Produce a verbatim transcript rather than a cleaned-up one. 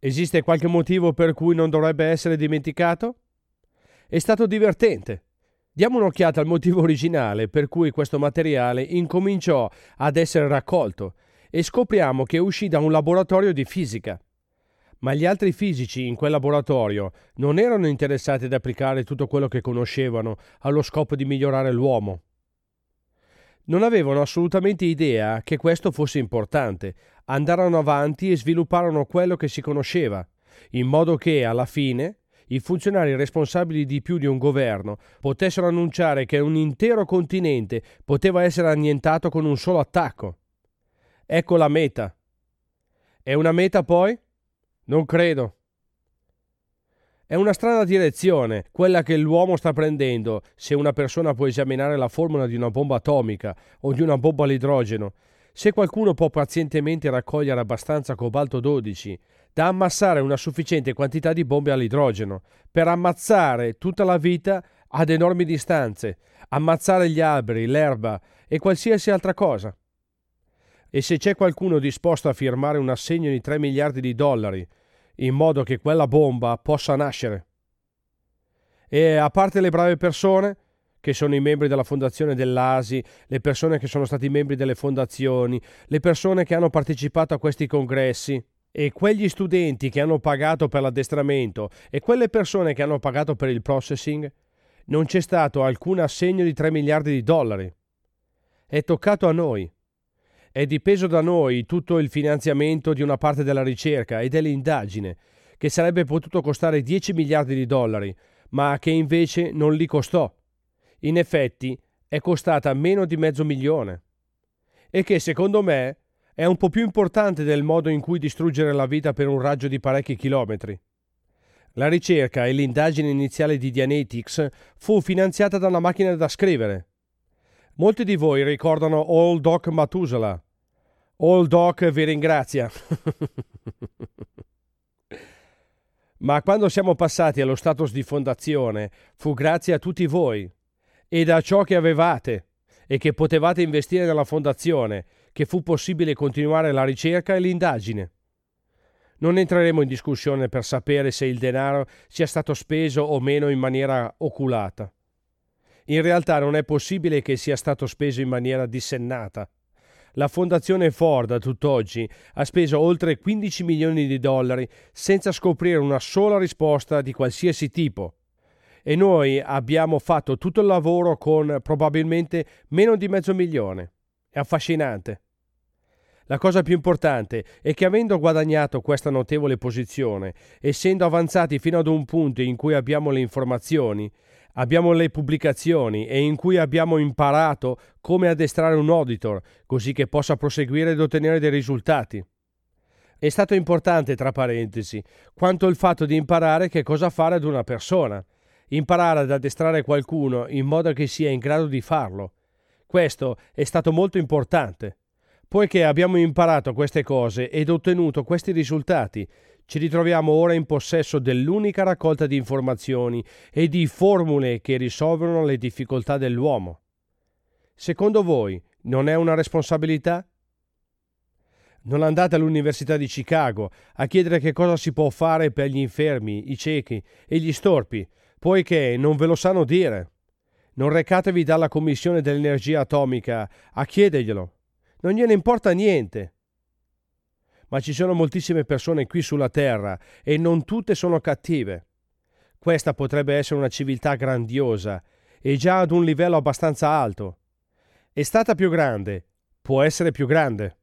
Esiste qualche motivo per cui non dovrebbe essere dimenticato? È stato divertente. Diamo un'occhiata al motivo originale per cui questo materiale incominciò ad essere raccolto e scopriamo che uscì da un laboratorio di fisica. Ma gli altri fisici in quel laboratorio non erano interessati ad applicare tutto quello che conoscevano allo scopo di migliorare l'uomo. Non avevano assolutamente idea che questo fosse importante. Andarono avanti e svilupparono quello che si conosceva, in modo che, alla fine, i funzionari responsabili di più di un governo potessero annunciare che un intero continente poteva essere annientato con un solo attacco. Ecco la meta. È una meta poi? Non credo. È una strana direzione, quella che l'uomo sta prendendo, se una persona può esaminare la formula di una bomba atomica o di una bomba all'idrogeno, se qualcuno può pazientemente raccogliere abbastanza cobalto dodici da ammassare una sufficiente quantità di bombe all'idrogeno per ammazzare tutta la vita ad enormi distanze, ammazzare gli alberi, l'erba e qualsiasi altra cosa. E se c'è qualcuno disposto a firmare un assegno di tre miliardi di dollari in modo che quella bomba possa nascere. E a parte le brave persone, che sono i membri della fondazione dell'A S I, le persone che sono stati membri delle fondazioni, le persone che hanno partecipato a questi congressi, e quegli studenti che hanno pagato per l'addestramento, e quelle persone che hanno pagato per il processing, non c'è stato alcun assegno di tre miliardi di dollari. È toccato a noi. È dipeso da noi tutto il finanziamento di una parte della ricerca e dell'indagine, che sarebbe potuto costare dieci miliardi di dollari, ma che invece non li costò. In effetti è costata meno di mezzo milione. E che, secondo me, è un po' più importante del modo in cui distruggere la vita per un raggio di parecchi chilometri. La ricerca e l'indagine iniziale di Dianetics fu finanziata da una macchina da scrivere. Molti di voi ricordano Old Doc Methuselah. Old Doc vi ringrazia. Ma quando siamo passati allo status di fondazione, fu grazie a tutti voi e da ciò che avevate e che potevate investire nella fondazione che fu possibile continuare la ricerca e l'indagine. Non entreremo in discussione per sapere se il denaro sia stato speso o meno in maniera oculata. In realtà non è possibile che sia stato speso in maniera dissennata. La fondazione Ford a tutt'oggi ha speso oltre quindici milioni di dollari senza scoprire una sola risposta di qualsiasi tipo. E noi abbiamo fatto tutto il lavoro con probabilmente meno di mezzo milione. È affascinante. La cosa più importante è che avendo guadagnato questa notevole posizione, essendo avanzati fino ad un punto in cui abbiamo le informazioni, abbiamo le pubblicazioni e in cui abbiamo imparato come addestrare un auditor, così che possa proseguire ed ottenere dei risultati. È stato importante, tra parentesi, quanto il fatto di imparare che cosa fare ad una persona, imparare ad addestrare qualcuno in modo che sia in grado di farlo. Questo è stato molto importante. Poiché abbiamo imparato queste cose ed ottenuto questi risultati, ci ritroviamo ora in possesso dell'unica raccolta di informazioni e di formule che risolvono le difficoltà dell'uomo. Secondo voi non è una responsabilità? Non andate all'Università di Chicago a chiedere che cosa si può fare per gli infermi, i ciechi e gli storpi, poiché non ve lo sanno dire. Non recatevi dalla Commissione dell'Energia Atomica a chiederglielo. Non gliene importa niente. Ma ci sono moltissime persone qui sulla Terra e non tutte sono cattive. Questa potrebbe essere una civiltà grandiosa e già ad un livello abbastanza alto. È stata più grande, può essere più grande.